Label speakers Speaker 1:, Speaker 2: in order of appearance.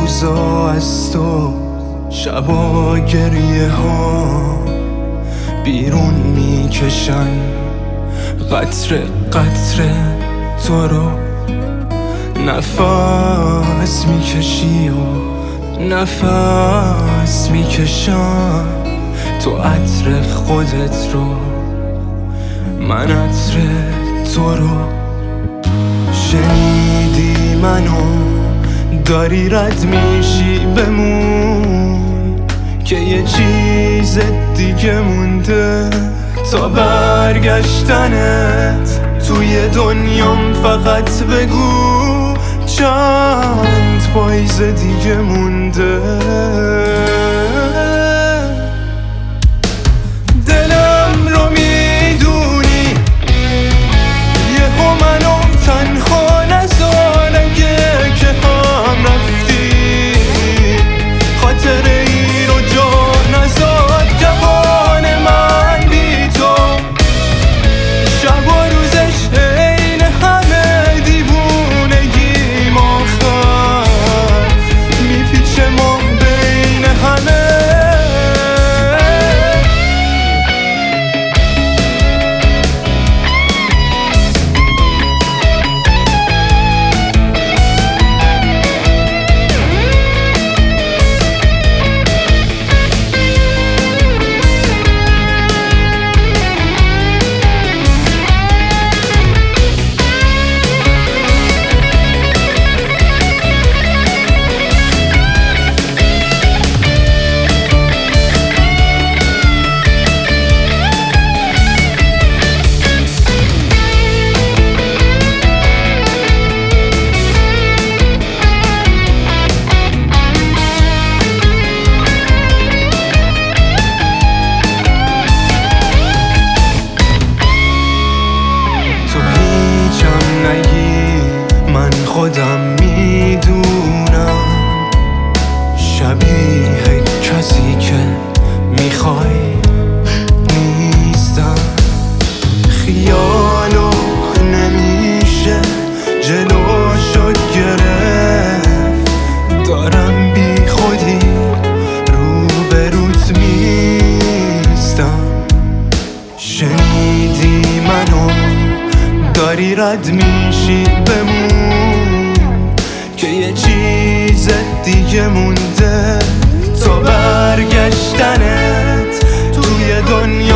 Speaker 1: روزا از تو، شبا گریه ها بیرون میکشن قطره قطره تو رو. نفس میکشی و نفس میکشم، تو عطر خودت رو، من عطر تو رو. شنیدی منو داری رد میشی بمون، که یه چیز دیگه مونده تا برگشتنت توی دنیام. فقط بگو چند پاییز دیگه مونده. دلم رو میدونی یهو منو تنها نذار، اگه که هم رفتی خاطره ای رو جا نذار. جوان من بی تو شب و روزش عین همه، دیوونگیم آخر میپیچه ما بین همه. خودم میدونم شبیه کسی که میخوای نیستم. خیالو نمیشه جلوشو گرفت، دارم بی خودی روبروت میستم. شنیدی منو داری رد میشی بمون، که یه چیز دیگه مونده تا برگشتنت توی دنیا.